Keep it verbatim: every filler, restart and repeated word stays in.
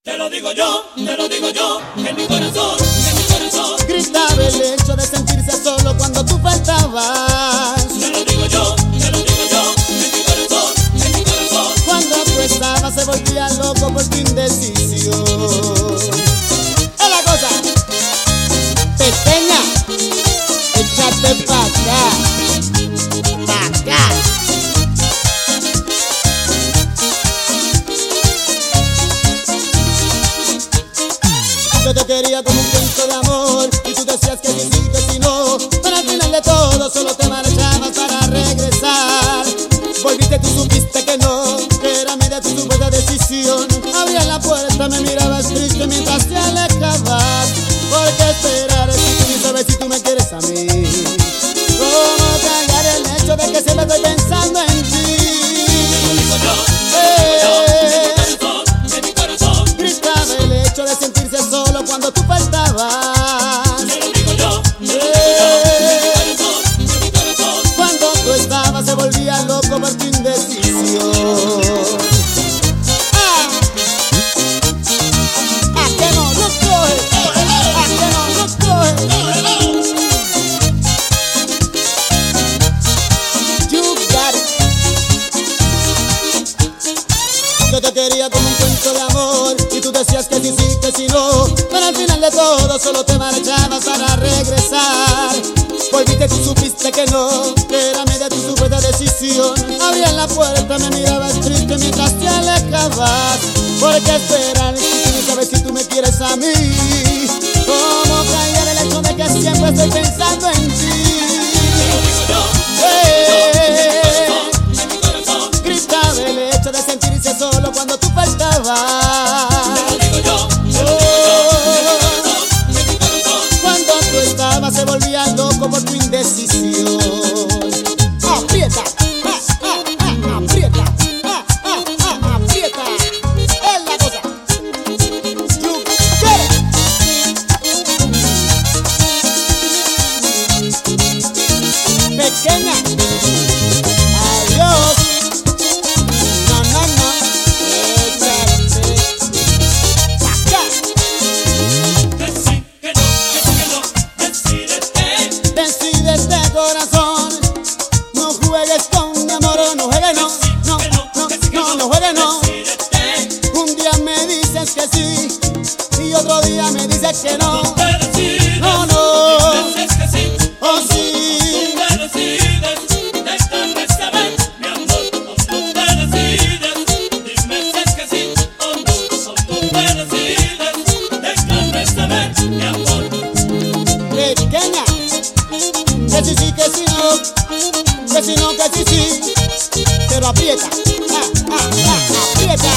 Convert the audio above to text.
Te lo digo yo, te lo digo yo, en mi corazón, en mi corazón. Gritaba el hecho de sentirse solo cuando tú faltabas. Te lo digo yo, te lo digo yo, en mi corazón, en mi corazón. Cuando tú estabas se volvía loco por tu indecisión. Es la cosa, pequeña, échate pa' acá, pa' acá. Yo te quería como un cuento de amor y tú decías que sí, sí, que sí, no. Pero al final de todo solo te marchabas para regresar. Volviste, tú supiste que no, que era media tu supuesta decisión. Abrías la puerta, me mirabas triste mientras te alejabas. ¿Por qué esperar si tú ni sabes si tú me quieres a mí? ¿Cómo callar el hecho de que siempre estoy pensando en ti? Te lo digo yo, Eh, te lo digo yo, en mi corazón, en mi corazón. Gritaba el hecho de sentirse solo cuando tú faltabas. Te lo digo yo, te lo digo yo, en mi corazón, en mi corazón. Cuando tú estabas se volvía loco por tu indecisión. Ah, ¿a que no no coge? ¿A que no no coge? You got it. Yo te quería como un cuento de amor y tú decías que sí, sí, que sí, no. Pero al final de todo solo te marchabas para regresar. Volviste, tú supiste que no, que era media tu supuesta decisión. Abrías la puerta, me mirabas triste mientras te alejabas. ¿Por qué esperar si tú no sabes si tú me quieres a mí? ¿Cómo callar el hecho de que siempre estoy pensando en ti? Te lo digo yo, Eh, en mi corazón. Gritaba el hecho de sentirse solo cuando tú faltabas. Te lo digo yo, te lo digo yo, en mi corazón. Cuando tú estabas se volvía loco por tu indecisión. Aprieta, ah, ah, ah, aprieta, ah, ah, ah, aprieta. Es la cosa. You get it. Pequeña, adiós. No, no, no. Échate pa' acá. Decí que no, que sí que no, decídete. Decídete, corazón, no juegues con mi amor, no juegues, no, no, no, no, no juegues, no. Decídete, Un día me dices que sí y otro día me dices que no. tú te decides. No, no, Dices que sí, oh tú sí. te decides. Déjame saber, mi amor, o tú te decides. Dime si es que sí o no, o tú te decides. Déjame saber, mi amor. Pequeña, que sí, sí, que sí, no, que sí, no, que sí, sí, pero aprieta, ah, ah, ah, aprieta.